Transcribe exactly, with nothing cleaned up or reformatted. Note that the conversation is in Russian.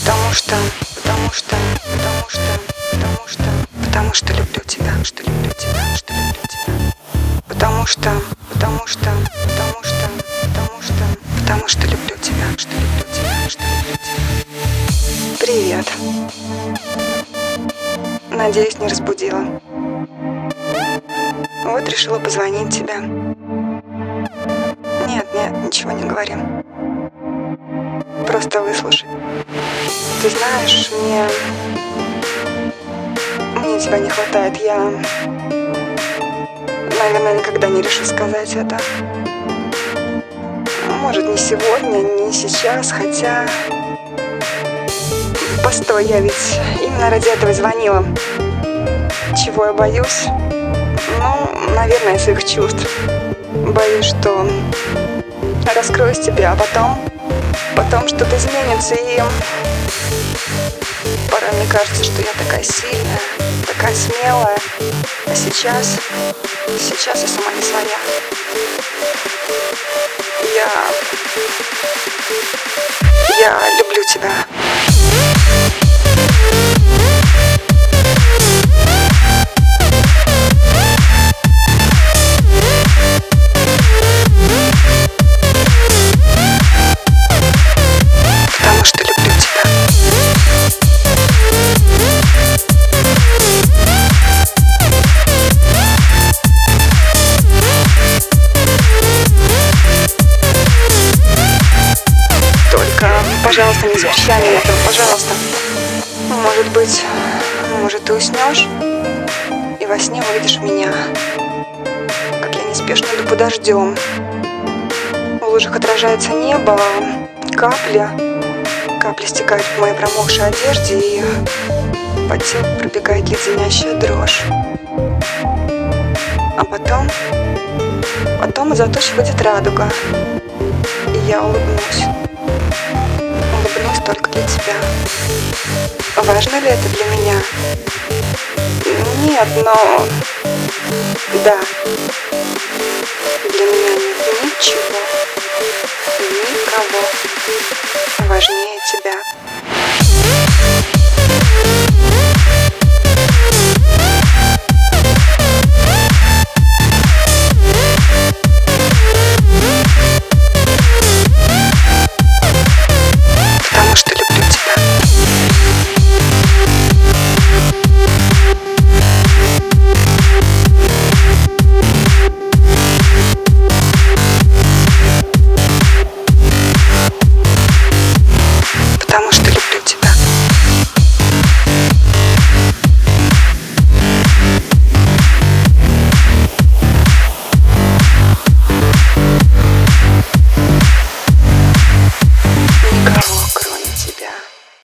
Потому что, потому что, потому что, потому что, потому что люблю тебя, что люблю тебя, что люблю тебя. Потому что, потому что, потому что, потому что, потому что люблю тебя, что люблю тебя, что люблю тебя. Привет. Надеюсь, не разбудила. Вот решила позвонить тебе. Нет, нет, ничего не говори. Просто выслушай. Ты знаешь, мне... Мне тебя не хватает. Я... Наверное, никогда не решу сказать это. Может, не сегодня, не сейчас, хотя... Постой, я ведь именно ради этого звонила. Чего я боюсь? Ну, наверное, своих чувств. Боюсь, что раскроюсь тебе, а потом... Потом что-то изменится, и... Порой мне кажется, что я такая сильная, такая смелая. А сейчас... Сейчас я сама не своя. Я... Я люблю тебя. Потому что люблю тебя. Только, пожалуйста, не запрещай мне этого, пожалуйста. Может быть, может, ты уснешь и во сне увидишь меня, как я неспешно иду по дождем. В лужах отражается небо, капли, капли стекают в моей промокшей одежде, и по телу пробегает леденящая дрожь. А потом, потом из-за туч выйдет радуга, и я улыбнусь. Улыбнусь только для тебя. Важно ли это для меня? Нет, но... Да. Для меня нет ничего, никого важнее тебя.